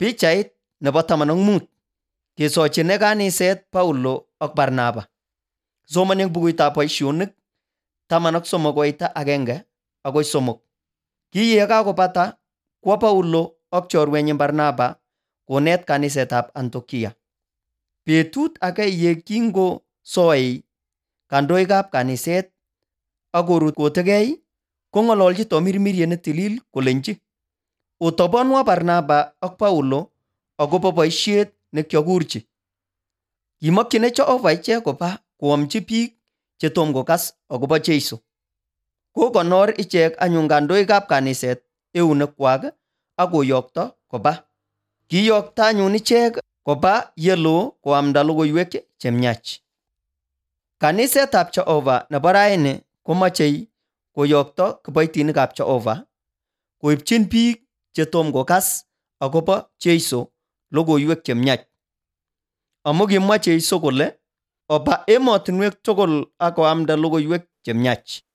Pichait nebo 15 kesochine kaniset Paulo ak Barnaba. Somani eng bukuitab boisionik 13:1 agoi 3. Kiyekakobata kwo Paulo ak chorwenyi Barnaba konet kanisetab Antiokia. Betut age ye kingosoei kandoikab kaniset ak korutotegei, kong'ololji Tomirmiriet ne tilil kolenji, "Otobonwo Barnaba ak Paulo akobo boisiet nekyokurchi." Kimokyine Jehova ichek koba koamchi biik chetom kokas akobo Jeiso. Kokonor ichek anyun kandoikab kaniset eunekwak ak koyokto koba. Kiyokto anyun ichek koba yelo koamda logoiwek chemiach. Kanisetab Jehova nebo raini komochei koyokto kiboitinikab Jehova koipchin biik chetom kokas akobo Jeiso logoiwek chemiach. Amu kimwa Jeiso kole oba emotinwek tugul ak koamda logoiwek chemiach.